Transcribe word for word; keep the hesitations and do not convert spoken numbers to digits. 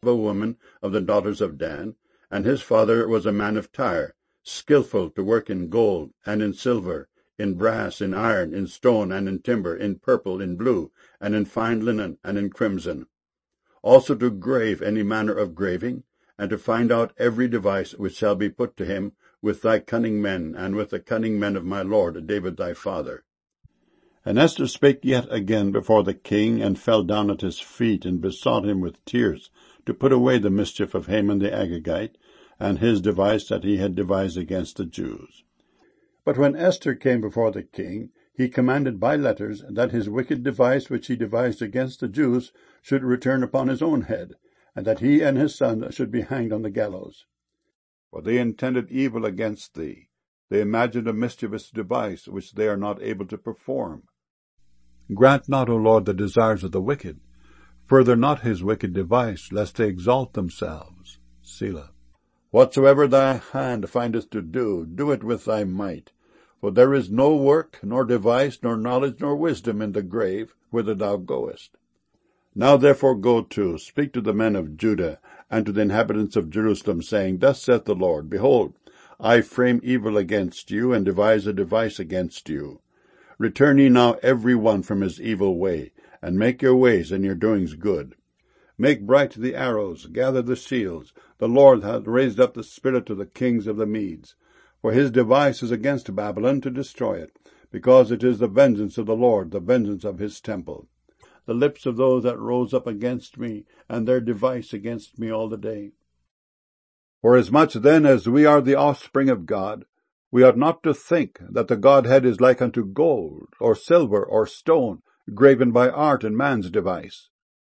a woman of the daughters of Dan, and his father was a man of Tyre, skillful to work in gold, and in silver, in brass, in iron, in stone, and in timber, in purple, in blue, and in fine linen, and in crimson. Also to grave any manner of graving, and to find out every device which shall be put to him with thy cunning men, and with the cunning men of my lord David thy father. And Esther spake yet again before the king, and fell down at his feet, and besought him with tears to put away the mischief of Haman the Agagite, and his device that he had devised against the Jews. But when Esther came before the king, he commanded by letters that his wicked device which he devised against the Jews should return upon his own head, and that he and his son should be hanged on the gallows. For they intended evil against thee. They imagined a mischievous device which they are not able to perform. Grant not, O Lord, the desires of the wicked. Further not his wicked device, lest they exalt themselves. Selah. Whatsoever thy hand findeth to do, do it with thy might. For there is no work, nor device, nor knowledge, nor wisdom in the grave, whither thou goest. Now therefore go to, speak to the men of Judah, and to the inhabitants of Jerusalem, saying, Thus saith the Lord, Behold, I frame evil against you, and devise a device against you. Return ye now every one from his evil way, and make your ways and your doings good. Make bright the arrows, gather the shields. The Lord hath raised up the spirit of the kings of the Medes. For his device is against Babylon to destroy it, because it is the vengeance of the Lord, the vengeance of his temple. The lips of those that rose up against me, and their device against me all the day. Forasmuch then as we are the offspring of God, we ought not to think that the Godhead is like unto gold, or silver, or stone, graven by art and man's device.